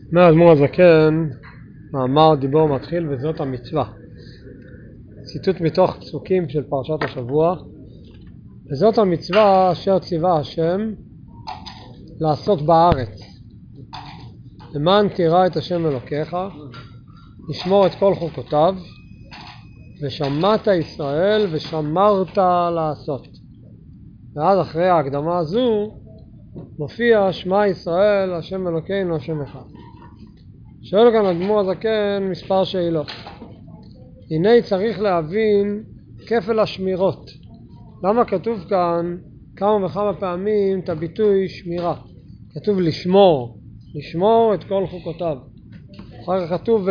מהאדמו"ר הזקן, מאמר דיבור מתחיל וזאת המצווה. ציטוט מתוך פסוקים של פרשת השבוע. וזאת המצווה אשר ציווה השם לעשות בארץ, למען תירא את השם אלוקיך, לשמור את כל חוקותיו, ושמעת ישראל ושמרת לעשות. ואז אחרי ההקדמה הזו מופיע שמע ישראל השם אלוקינו השם אחד. שואל כאן האדמו"ר הזקן מספר שאלות. הנה צריך להבין כפל השמירות. למה כתוב כאן כמה וכמה פעמים את הביטוי שמירה? כתוב לשמור את כל חוקותיו. אחר כך כתוב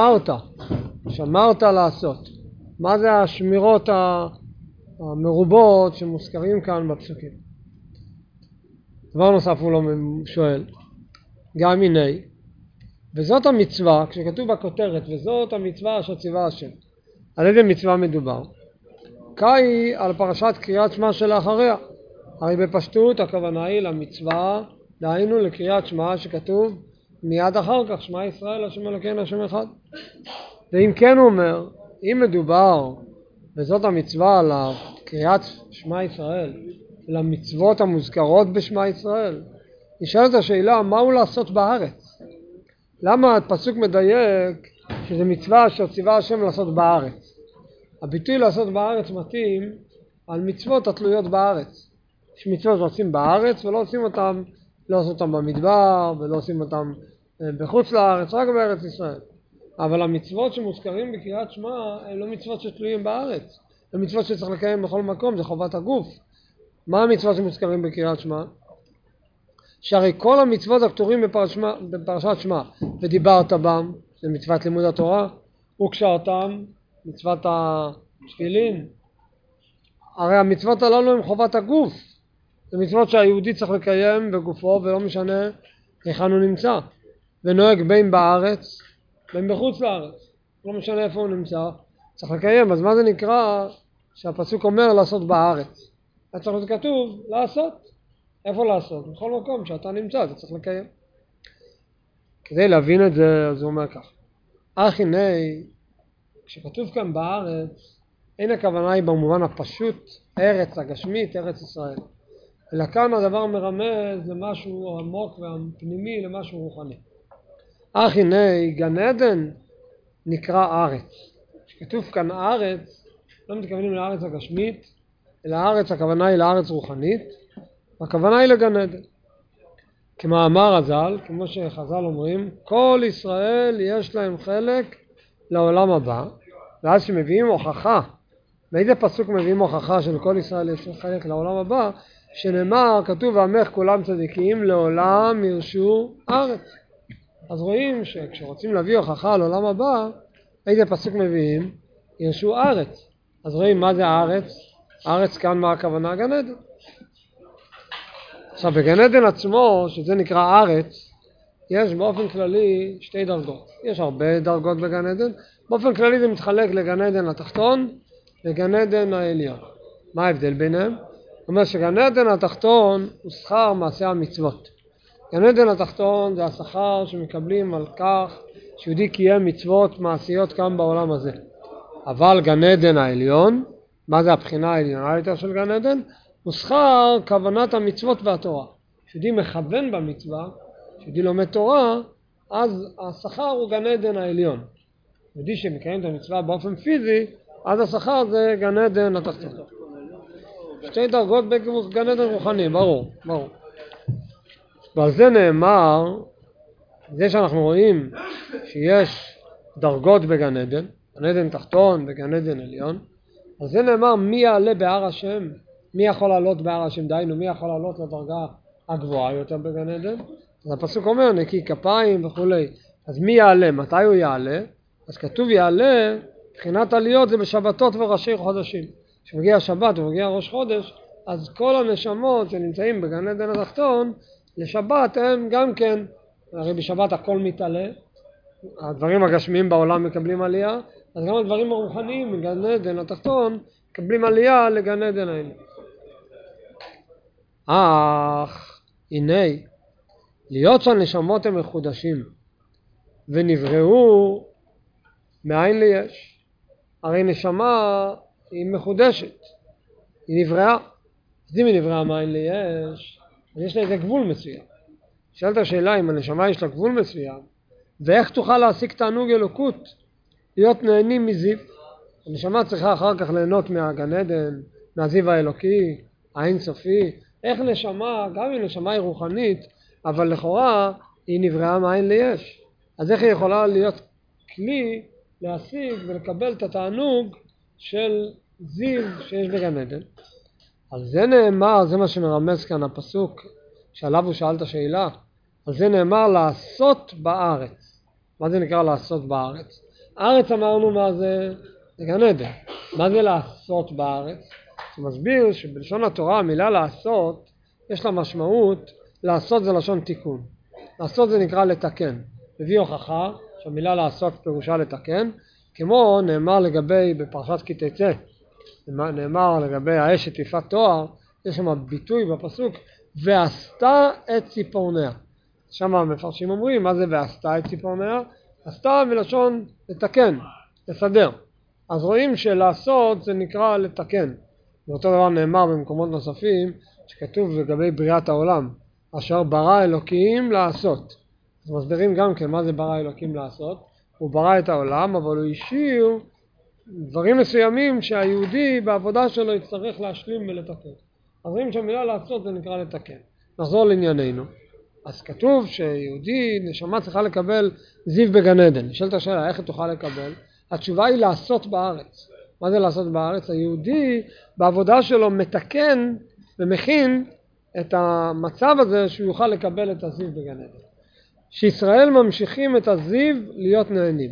שמרת לעשות. מה זה השמירות המרובות שמוזכרים כאן בפסוקים? דבר נוסף הוא לא שואל, גם הנה, וזאת המצווה, כשכתוב בכותרת, וזאת המצווה אשר ציווה השם, על איזה מצווה מדובר? קאי על פרשת קריאת שמע שלאחריה. הרי בפשטות הכוונה היא למצווה, דהיינו לקריאת שמע שכתוב מיד אחר כך, שמע ישראל השם אלוקינו השם אחד. ואם כן הוא אומר, אם מדובר וזאת המצווה על קריאת שמע ישראל, למצוות המוזכרות בשמע ישראל, נשאלת השאלה, מהו לעשות בארץ? למה הפסוק מדייק שזה מצווה אשר ציווה השם לעשות בארץ? הביטוי לעשות בארץ מתאים על מצוות התלויות בארץ. יש מצוות שעושים בארץ ולא עושים אותם, לא עושים אותם במדבר ולא עושים אותם בחוץ לארץ, רק בארץ ישראל. אבל המצוות שמוזכרים בקריאת שמע הן לא מצוות שתלויים בארץ, הן מצוות שצריך לקיים בכל מקום, זה חובת הגוף. מה המצוות שמוזכרים בקריאת שמע? שהרי כל המצוות הכתובים בפרשת שמע, ודיברת בם, זה מצוות לימוד התורה, וקשרתם, מצוות התפילין. הרי המצוות הללו הן חובת הגוף, זה מצוות שהיהודי צריך לקיים בגופו ולא משנה היכן הוא נמצא, ונוהג בין בארץ בין בחוץ לארץ, לא משנה איפה הוא נמצא, צריך לקיים. אז מה זה נקרא שהפסוק אומר לעשות בארץ? אז צריך להיות כתוב לעשות. איפה לעשות? בכל מקום שאתה נמצא אתה צריך לקיים. כדי להבין את זה אז הוא אומר כך, אך הנה כשכתוב כאן בארץ, אין הכוונה היא במובן הפשוט ארץ הגשמית, ארץ ישראל, אלא כאן הדבר מרמז למשהו עמוק והפנימי, למשהו רוחני. אך הנה גן עדן נקרא ארץ. כשכתוב כאן ארץ לא מתכוונים לארץ הגשמית, אלא הארץ הכוונה היא לארץ רוחנית, והכוונה היא לגן עדן. כמאמר הז"ל, כמו שחז"ל אומרים, כל ישראל יש להם חלק לעולם הבא. ואז שמביאים הוכחה, באיזה פסוק מביאים הוכחה שלכל ישראל יש חלק לעולם הבא? שנאמר, כתוב ועמך כולם צדיקים לעולם ירשו ארץ. אז רואים שכשרוצים להביא הוכחה על עולם הבא, איזה פסוק מביאים? ירשו ארץ. אז רואים מה זה הארץ? הארץ כאן מה הכוונה? גן עדן. עכשיו בגן עדן עצמו, שזה נקרא ארץ, יש באופן כללי שתי דרגות. יש הרבה דרגות בגן עדן. באופן כללי זה מתחלק לגן עדן התחתון וגן עדן העליון. מה ההבדל ביניהם? זאת אומרת שגן עדן התחתון הוא שכר מעשי המצוות. גן עדן התחתון זה השכר שמקבלים על כך שיהודי קיים מצוות מעשיות כאן בעולם הזה. אבל גן עדן העליון, מה זה הבחינה העליונה יותר של גן עדן? הוא שכר כוונת המצוות והתורה. שיהודי מכוון במצווה, שיהודי לומד תורה, אז השכר הוא גן עדן העליון. יהודי שמקיים את המצווה באופן פיזי, אז השכר זה גן עדן התחתון. שתי דרגות בגן עדן רוחני, ברור. ועל זה נאמר, זה שאנחנו רואים שיש דרגות בגן עדן, גן עדן תחתון וגן עדן עליון, על זה נאמר מי יעלה בהר השם, מי יכול לעלות בהר השם, דהיינו מי יכול לעלות לדרגה הגבוהה יותר בגן עדן. אז הפסוק אומר נקי כפיים וכולי. אז מי יעלה? מתי הוא יעלה? אז כתוב יעלה, מבחינת עליות זה בשבתות וראשי חודשים. כשמגיע השבת ומגיע ראש חודש, אז כל הנשמות שנמצאים בגן עדן התחתון לשבת הם גם כן, הרי בשבת הכל מתעלה, הדברים הגשמיים בעולם מקבלים עלייה, אז גם הדברים הרוחניים מגן עדן התחתון מקבלים עלייה לגן עדן העליון. אך הנה להיות שהנשמות הם מחודשים ונבראו מאין ליש. הרי נשמה היא מחודשת, היא נבראה. אז אם היא נבראה מאין ליש, אז יש לה איזה גבול מסוים. שאלת השאלה אם הנשמה יש לה גבול מסוים, ואיך תוכל להשיג תענוג אלוקות, להיות נהנים מזיו. הנשמה צריכה אחר כך ליהנות מהגן עדן, מהזיו האלוקי, האינסופי. איך נשמה, גם אם נשמה היא רוחנית, אבל לכאורה היא נבראה מאין ליש. אז איך היא יכולה להיות כלי להשיג ולקבל את התענוג של זיו שיש בגן עדן? על זה נאמר, זה מה שמרמז כאן הפסוק שעליו הוא שאל את השאלה, על זה נאמר לעשות בארץ. מה זה נקרא לעשות בארץ? ארץ אמרנו מה זה? זה גן עדן. מה זה לעשות בארץ? הוא מסביר שבלשון התורה המילה לעשות יש לה משמעות, לעשות זה לשון תיקון. לעשות זה נקרא לתקן. מביא הוכחה שהמילה לעשות פירושה לתקן, כמו נאמר לגבי בפרשת כי תצא, נאמר לגבי האש שטיפת תואר, יש שם ביטוי בפסוק, ועשתה את ציפורניה. שם המפרשים אומרים, מה זה ועשתה את ציפורניה? עשתה מלשון לתקן, לסדר. אז רואים שלעשות זה נקרא לתקן. ואותו דבר נאמר במקומות נוספים, שכתוב לגבי בריאת העולם, אשר ברא אלוקים לעשות. אז מסבירים גם כן מה זה ברא אלוקים לעשות. הוא ברא את העולם, אבל הוא השאיר דברים מסוימים שהיהודי בעבודה שלו יצטרך להשלים ולתקן. אז רואים שהמילה לעשות זה נקרא לתקן. נחזור לענייננו. אז כתוב שיהודי, נשמה צריכה לקבל זיו בגן עדן. נשאלת השאלה, איך היא תוכל לקבל? התשובה היא לעשות בארץ. מה זה לעשות בארץ? היהודי בעבודה שלו מתקן ומכין את המצב הזה שהוא יוכל לקבל את הזיו בגן עדן. שישראל ממשיכים את הזיו להיות נהנים.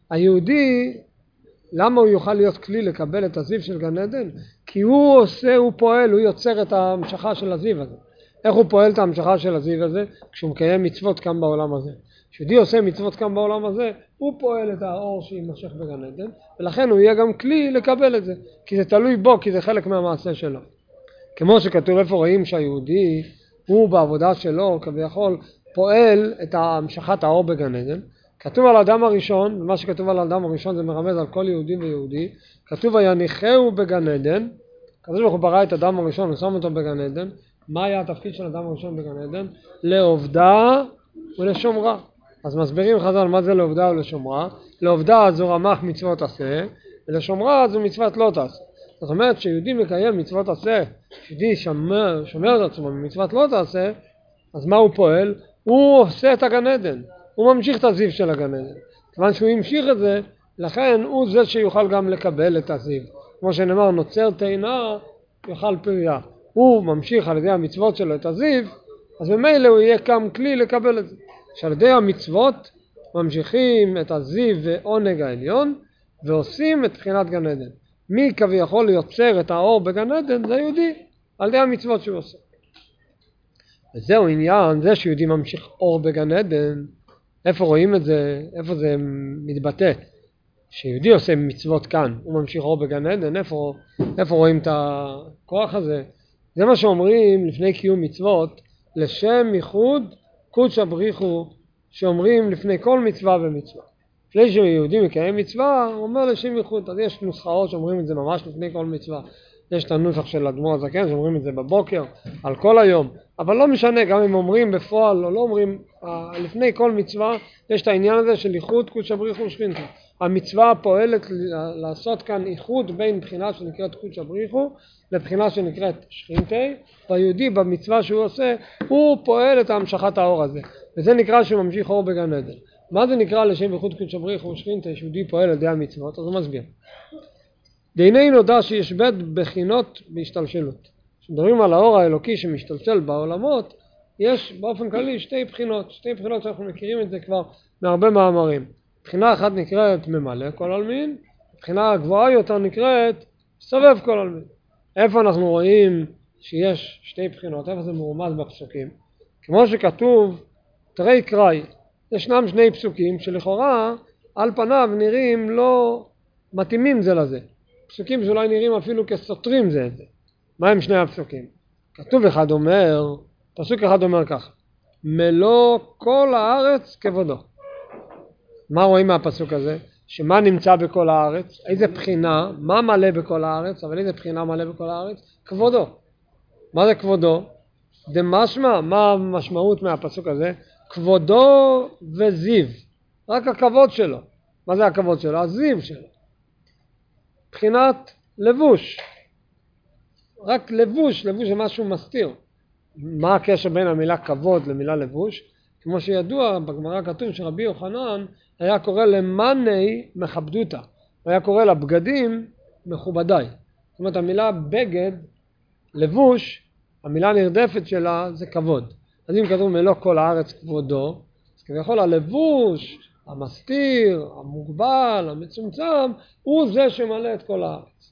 היהודי, למה הוא יוכל להיות כלי לקבל את הזיו של גן עדן? כי הוא עושה, הוא פועל, הוא יוצר את ההמשכה של הזיו הזה. איך הוא פועל את ההמשכה של הזיו הזה? כשהוא מקיים מצוות כאן בעולם הזה. כשיהודי עושה מצוות כאן בעולם הזה, הוא פועל את האור שימשך בגן עדן, ולכן הוא יהיה גם כלי לקבל את זה, כי זה תלוי בו, כי זה חלק מהמעשה שלו. כמו שכתוב, איפה רואים שהיהודי הוא בעבודה שלו כביכול פועל את המשכת האור בגן עדן? כתוב על האדם הראשון, ומה שכתוב על האדם הראשון זה מרמז על כל יהודי ויהודי, כתוב ויניחהו בגן עדן. כתוב שהוא ברא את האדם הראשון ושם אותו בגן עדן. מה היה התפקיד של האדם הראשון בגן עדן? לעובדה ולשומרה. אז מסבירים חז"ל מה זה לעובדה ולשומרה. לעובדה זו רמ"ח מצוות עשה, ולשומרה זו מצוות לא תעשה. זאת אומרת שיהודי מקיים מצוות עשה, יהודי שומר את עצמו במצוות לא תעשה, אז מה הוא פועל? הוא עושה את הגן עדן, הוא ממשיך את הזיו של הגן עדן. כיוון שהוא המשיך את זה, לכן הוא זה שיוכל גם לקבל את הזיו. כמו שנאמר, נוצר תאנה יאכל פריה. הוא ממשיך על ידי המצוות שלו את הזיו, אז במילא הוא יהיה גם כלי לקבל את זה. שעל ידי המצוות ממשיכים את הזיו ועונג העליון, ועושים את בחינת גן עדן. מי כביכול יוצר את האור בגן עדן? זה יהודי, על ידי המצוות שהוא עושה. וזהו עניין, זה שיהודי ממשיך אור בגן עדן. איפה רואים את זה? איפה זה מתבטא? שיהודי עושה מצוות כאן, הוא ממשיך אור בגן עדן. איפה רואים את הכוח הזה? זה מה שאומרים לפני קיום מצוות, לשם ייחוד קודש הבריחו, שאומרים לפני כל מצווה ומצווה. לפני שיהודי מקיים מצווה, הוא אומר לשם ייחוד. אז יש נוסחאות שאומרים את זה ממש לפני כל מצווה. יש את הנוסח של אדמו"ר הזקן שאומרים את זה בבוקר, על כל היום. אבל לא משנה, גם אם אומרים בפועל או לא אומרים, לפני כל מצווה יש את העניין הזה של ייחוד קודש הבריחו ושכינתא. המצווה פועלת לעשות כאן איחוד בין בחינה שנקראת קודש הבריחו לבחינה שנקראת שכינתא, והיהודי במצווה שהוא עושה, הוא פועל את המשכת האור הזה. וזה נקרא שהוא ממשיך אור בגן עדן. מה זה נקרא לשם ייחוד קודש הבריחו ושכינתא, שיהודי פועל על ידי המצוות? אז הוא מסביר. דהנה נודע שיש בית בחינות בהשתלשלות. כשמדברים על האור האלוקי שמשתלשל בעולמות, יש באופן כללי שתי בחינות שאנחנו מכירים את זה כבר מהרבה מאמרים. בחינה אחת נקראת ממלא כל עלמין, בחינה הגבוהה יותר נקראת סובב כל עלמין. איפה אנחנו רואים שיש שתי בחינות? איפה זה מרומז בפסוקים? כמו שכתוב, תראי קראי, ישנם שני פסוקים שלכאורה על פניו נראים לא מתאימים זה לזה. פסוקים שאולי נראים אפילו כסותרים זה את זה. מה הם שני הפסוקים? כתוב אחד אומר, פסוק אחד אומר כך, מלוא כל הארץ כבודו. מה רואים מהפסוק הזה? שמה נמצא בכל הארץ? איזה בחינה? מה מלא בכל הארץ? אבל איזה בחינה מלא בכל הארץ? כבודו. מה זה כבודו? דמשמע, מה המשמעות מהפסוק הזה? כבודו וזיו. רק הכבוד שלו. מה זה הכבוד שלו? הזיו שלו. בחינת לבוש. רק לבוש, לבוש זה משהו מסתיר. מה הקשר בין המילה כבוד למילה לבוש? כמו שידוע, בגמרא כתוב שרבי יוחנן היה קורא למאני מכבדותה. הוא היה קורא לבגדים מכובדיי. זאת אומרת, המילה בגד, לבוש, המילה הנרדפת שלה זה כבוד. אז אם כתוב מלוא כל הארץ כבודו, אז כביכול הלבוש, המסתיר, המוגבל, המצומצם, הוא זה שמלא את כל הארץ.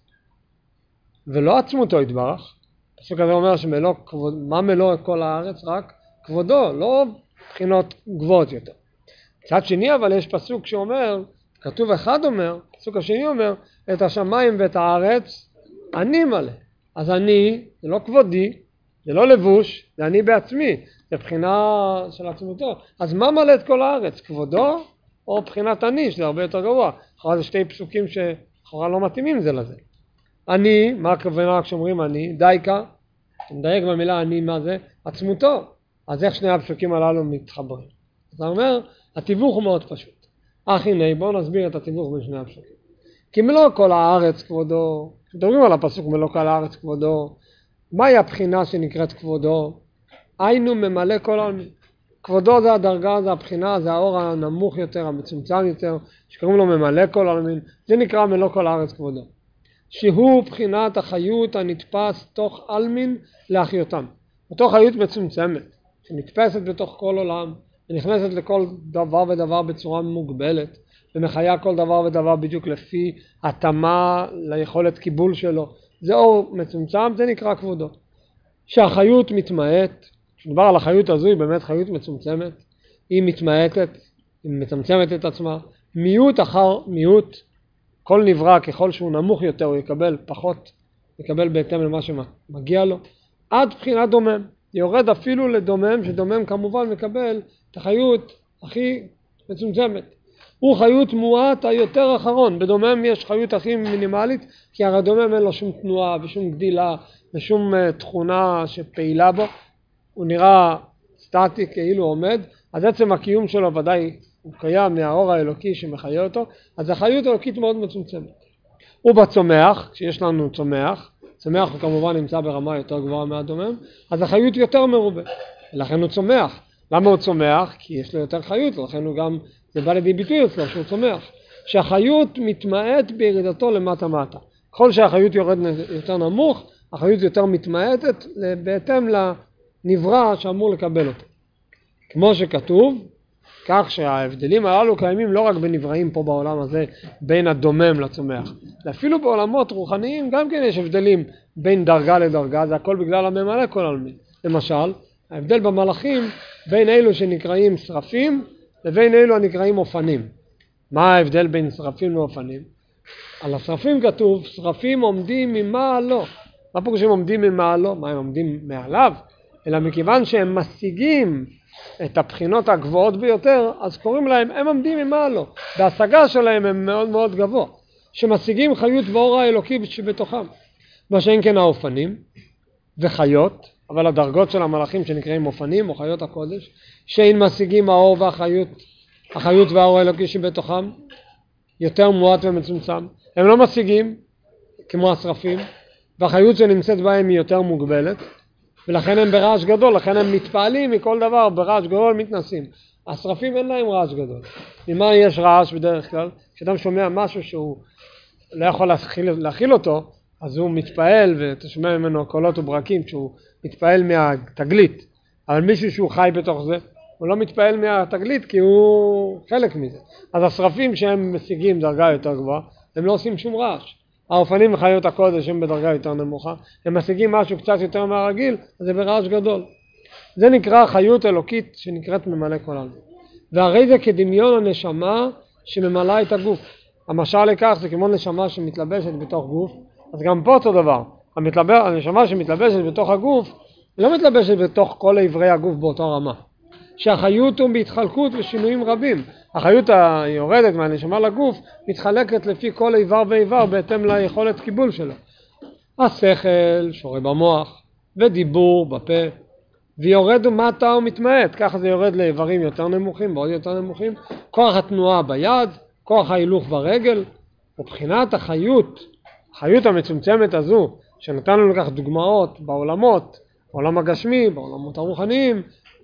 ולא עצמותו יתברך. הפסוק הזה אומר שמלוא כבוד, מה מלוא את כל הארץ? רק כבודו, לא בחינות גבוהות יותר. מצד שני אבל יש פסוק שאומר, כתוב אחד אומר, פסוק השני אומר, את השמיים ואת הארץ אני מלא. אז אני, זה לא כבודי, זה לא לבוש, זה אני בעצמי, זה בחינה של עצמותו. אז מה מלא את כל הארץ? כבודו או בחינת אני, שזה הרבה יותר גבוה? אחרי זה שתי פסוקים שאחרי לא מתאימים זה לזה. אני, מה הכוונה כשאומרים אני? דייקה, מדייק במילה אני, מה זה? עצמותו. אז איך שני הפסוקים הללו מתחברים? אז אני אומר, התיווך הוא מאוד פשוט. הנה, בואו נסביר את התיווך בין שני הפסוקים. כי מלוא כל הארץ כבודו, כשמדברים על הפסוק מלוא כל הארץ כבודו, מהי הבחינה שנקראת כבודו? היינו ממלא כל העלמין. כבודו זה הדרגה, זה הבחינה, זה האור הנמוך יותר, המצומצם יותר, שקוראים לו ממלא כל העלמין. זה נקרא מלוא כל הארץ כבודו. שהוא בחינת החיות הנתפס תוך עלמין להחיותם. אותו חיות מצומצמת, שנתפסת בתוך כל עולם, ונכנסת לכל דבר ודבר בצורה מוגבלת, ומחיה כל דבר ודבר בדיוק לפי התאמה ליכולת קיבול שלו. זה אור מצומצם, זה נקרא כבודו. שהחיות מתמעט, כשנדבר על החיות הזו, היא באמת חיות מצומצמת, היא מתמעטת, היא מצמצמת את עצמה, מיעוט אחר מיעוט, כל נברא ככל שהוא נמוך יותר הוא יקבל פחות, יקבל בהתאם למה שמגיע לו, עד בחינת דומם. יורד אפילו לדומם, שדומם כמובן מקבל את החיות הכי מצומצמת. הוא חיות מועט היותר אחרון. בדומם יש חיות הכי מינימלית, כי הרי דומם אין לו שום תנועה ושום גדילה ושום תכונה שפעילה בו. הוא נראה סטטי כאילו עומד, אז עצם הקיום שלו ודאי הוא קיים מהאור האלוקי שמחיה אותו, אז החיות האלוקית מאוד מצומצמת. ובצומח, כשיש לנו צומח, צומח הוא כמובן נמצא ברמה יותר גבוהה מהדומם, אז החיות יותר מרובה, ולכן הוא צומח. למה הוא צומח? כי יש לו יותר חיות, ולכן הוא גם, זה בא לידי ביטוי אצלו שהוא צומח. שהחיות מתמעט בירידתו למטה מטה. ככל שהחיות יורד יותר נמוך, החיות יותר מתמעטת בהתאם לנברא שאמור לקבל אותו. כמו שכתוב, כך שההבדלים הללו קיימים לא רק בנבראים פה בעולם הזה בין הדומם לצומח, אפילו בעולמות רוחניים גם כן יש הבדלים בין דרגה לדרגה, זה הכל בגלל הממלא כל העלמין. למשל, ההבדל במלאכים בין אלו שנקראים שרפים לבין אלו הנקראים אופנים. מה ההבדל בין שרפים לאופנים? על השרפים כתוב, שרפים עומדים ממעלו. מה פה כשהם עומדים ממעלו? מה הם עומדים מעליו? אלא מכיוון שהם משיגים את הבחינות הגבוהות ביותר, אז קוראים להם, הם עומדים ממעלו. בהשגה שלהם הם מאוד מאוד גבוה. שמשיגים חיות ואור האלוקי שבתוכם. מה שאין כן האופנים וחיות, אבל הדרגות של המלאכים שנקראים אופנים או חיות הקודש, שאין משיגים האור והחיות, החיות והאור האלוקי שבתוכם, יותר מועט ומצומצם. הם לא משיגים כמו השרפים, והחיות שנמצאת בהם היא יותר מוגבלת, ולכן הם ברעש גדול, לכן הם מתפעלים מכל דבר, ברעש גדול מתנסים. השרפים אין להם רעש גדול. ממה יש רעש בדרך כלל? כשאדם שומע משהו שהוא לא יכול להכיל אותו, אז הוא מתפעל ואתה שומע ממנו קולות וברקים כשהוא מתפעל מהתגלית. אבל מישהו שהוא חי בתוך זה, הוא לא מתפעל מהתגלית כי הוא חלק מזה. אז השרפים שהם משיגים דרגה יותר גבוהה, הם לא עושים שום רעש. האופנים וחיות הקודש הם בדרגה יותר נמוכה, הם משיגים משהו קצת יותר מהרגיל, אז זה ברעש גדול. זה נקרא חיות אלוקית שנקראת ממלא כל העלמין. והרי זה כדמיון הנשמה שממלא את הגוף. המשל לכך זה כמו נשמה שמתלבשת בתוך גוף, אז גם פה אותו דבר. הנשמה שמתלבשת בתוך הגוף, היא לא מתלבשת בתוך כל עברי הגוף באותו רמה. שהחיות הוא בהתחלקות ושינויים רבים. החיות היורדת מהנשמה לגוף מתחלקת לפי כל איבר ואיבר בהתאם ליכולת קיבול שלו. השכל שורה במוח ודיבור בפה, ויורד ומטה ומתמעט, ככה זה יורד לאיברים יותר נמוכים ועוד יותר נמוכים. כוח התנועה ביד, כוח ההילוך ברגל, ובחינת החיות המצומצמת הזו שנתנו לכך דוגמאות בעולמות, בעולם הגשמי, בעולמות הרוחניים,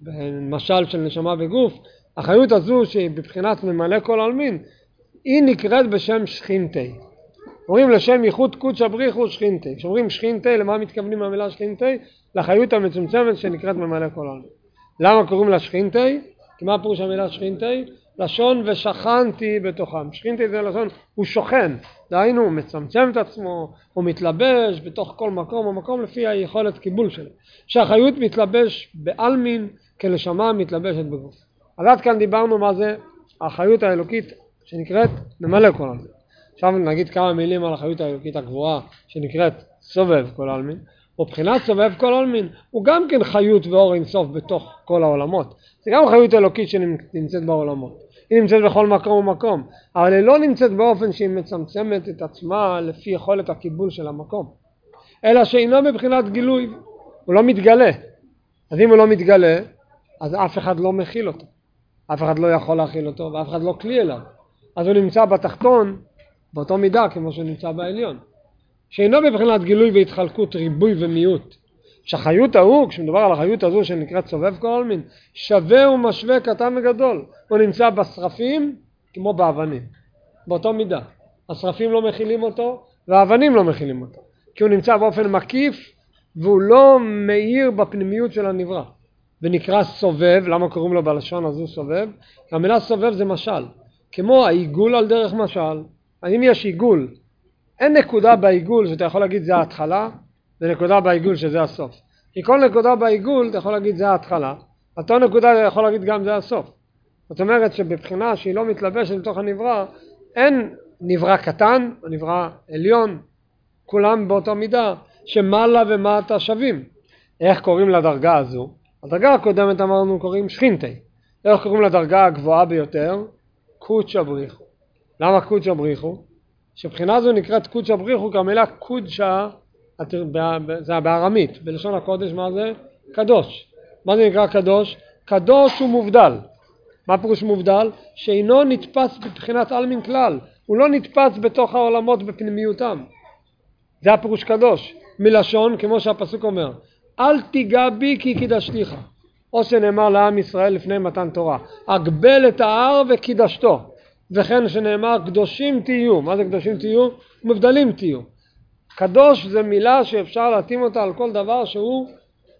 במשל של נשמה וגוף, החיות הזו שהיא בבחינת ממלא כל עלמין, היא נקראת בשם שכינתי. אומרים לשם ייחוד קודש הבריחו שכינתי. כשאומרים שכינתי, למה מתכוונים מהמילה שכינתי? לחיות המצומצמת שנקראת ממלא כל עלמין. למה קוראים לה שכינתי? כי מה פירוש המילה שכינתי? לשון ושכנתי בתוכם. שכינתי זה לשון, הוא שוכן. דהיינו, הוא מצמצם את עצמו, הוא מתלבש בתוך כל מקום ומקום לפי היכולת קיבול שלו. שהחיות מתלבש בעלמין כנשמה מתלבשת בגוף. אז עד כאן דיברנו מה זה החיות האלוקית שנקראת ממלא כל עלמין. עכשיו נגיד כמה מילים על החיות האלוקית הגבוהה שנקראת סובב כל עלמין. ובחינת סובב כל עלמין הוא גם כן חיות ואור אינסוף בתוך כל העולמות. זה גם חיות אלוקית שנמצאת בעולמות. היא נמצאת בכל מקום ומקום, אבל היא לא נמצאת באופן שהיא מצמצמת את עצמה לפי יכולת הקיבול של המקום. אלא שאינו בבחינת גילוי, הוא לא מתגלה. אז אם הוא לא מתגלה, אז אף אחד לא מכיל אותו. אף אחד לא יכול להכיל אותו, ואף אחד לא כלי אליו. אז הוא נמצא בתחתון, באותו מידה כמו שהוא נמצא בעליון. שאינו בבחינת גילוי והתחלקות, ריבוי ומיעוט. שהחיות ההוא, כשמדובר על החיות הזו שנקראת סובב כל עלמין, שווה ומשווה קטן וגדול. הוא נמצא בשרפים כמו באבנים. באותו מידה. השרפים לא מכילים אותו, והאבנים לא מכילים אותו. כי הוא נמצא באופן מקיף, והוא לא מאיר בפנימיות של הנברא. ונקרא סובב, למה קוראים לו בלשון הזו סובב? המילה סובב זה משל. כמו העיגול על דרך משל. אם יש עיגול, אין נקודה בעיגול שאתה יכול להגיד זה ההתחלה, ונקודה בעיגול שזה הסוף. כי כל נקודה בעיגול אתה יכול להגיד זה ההתחלה, אותו נקודה אתה יכול להגיד גם זה הסוף. זאת אומרת שבבחינה שהיא לא מתלבשת לתוך הנברא, אין נברא קטן או נברא עליון, כולם באותו מידה, שמעלה ומטה שווים. איך קוראים לדרגה הזו? הדרגה הקודמת אמרנו קוראים שכינתי. איך קוראים לדרגה הגבוהה ביותר? קודשא בריחו. למה קודשא בריחו? שבחינה זו נקראת קודשא בריחו, כי המילה קודשא זה בארמית, בלשון הקודש מה זה? קדוש. מה זה נקרא קדוש? קדוש הוא מובדל. מה פירוש מובדל? שאינו נתפס בבחינת עלמין כלל. הוא לא נתפס בתוך העולמות בפנימיותם. זה הפירוש קדוש. מלשון, כמו שהפסוק אומר, אל תיגע בי כי קידשתיך. או שנאמר לעם ישראל לפני מתן תורה, אגבל את ההר וקידשתו. וכן שנאמר קדושים תהיו. מה זה קדושים תהיו? מבדלים תהיו. קדוש זה מילה שאפשר להתאים אותה על כל דבר שהוא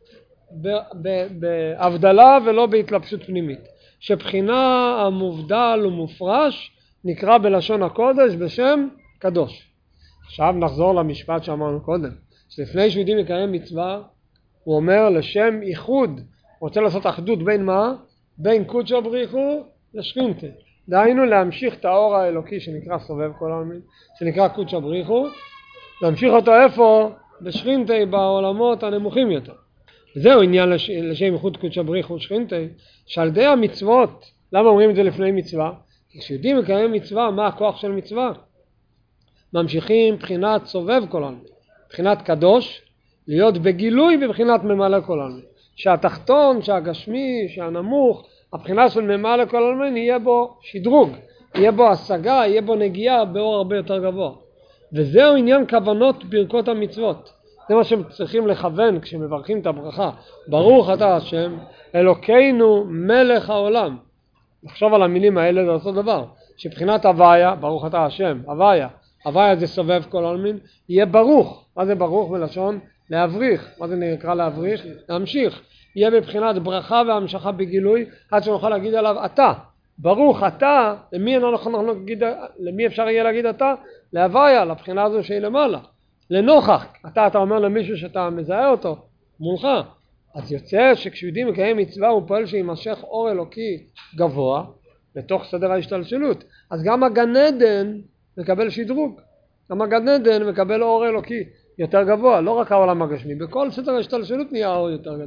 בהבדלה ולא בהתלבשות פנימית. שבחינה המובדל ומופרש נקרא בלשון הקודש בשם קדוש. עכשיו נחזור למשפט שאמרנו קודם. שלפני שיהודי מקיים מצווה, הוא אומר לשם ייחוד. הוא רוצה לעשות אחדות בין מה? בין קודשא בריחו לשכינתי. דהיינו להמשיך את האור האלוקי שנקרא סובב כל העלמין, שנקרא קודשא בריחו, להמשיך אותו איפה? בשכינתי, בעולמות הנמוכים יותר. זהו עניין לשם ייחוד קודשא בריחו ושכינתי, שעל ידי המצוות, למה אומרים את זה לפני מצווה? כי כשיודעים לקיים מצווה, מה הכוח של מצווה? ממשיכים בחינת סובב כל העלמין, בחינת קדוש, להיות בגילוי בבחינת ממלא כל העלמין. שהתחתון, שהגשמי, שהנמוך, הבחינה של ממלא כל העלמין יהיה בו שדרוג, יהיה בו השגה, יהיה בו נגיעה באור הרבה יותר גבוה. וזהו עניין כוונות ברכות המצוות. זה מה שהם צריכים לכוון כשמברכים את הברכה. ברוך אתה השם, אלוקינו מלך העולם. לחשוב על המילים האלה זה אותו דבר. שבחינת הוויה, ברוך אתה השם, הוויה. הוויה זה סובב כל העלמין, יהיה ברוך. מה זה ברוך בלשון? להבריך. מה זה נקרא להבריך? להמשיך. יהיה בבחינת ברכה והמשכה בגילוי, עד שנוכל להגיד עליו אתה. ברוך אתה, למי אפשר יהיה להגיד אתה? להוויה, לבחינה הזו שהיא למעלה. לנוכח, אתה אומר למישהו שאתה מזהה אותו מולך. אז יוצא שכשיהודי מקיים מצווה הוא פועל שימשך אור אלוקי גבוה בתוך סדר ההשתלשלות. אז גם הגן עדן מקבל שדרוג. גם הגן עדן מקבל אור אלוקי יותר גבוה, לא רק העולם הגשמי. בכל סדר ההשתלשלות נהיה אור יותר גדול.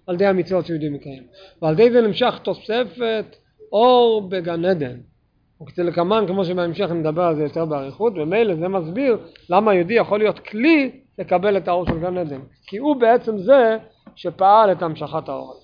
על ידי המצוות שיהודי מקיים. ועל ידי זה נמשך תוספת אור בגן עדן. וכתלקמן, כמו שבהמשך נדבר על זה יותר באריכות, ומילא זה מסביר למה היהודי יכול להיות כלי לקבל את האור של גן עדן. כי הוא בעצם זה שפעל את המשכת האור.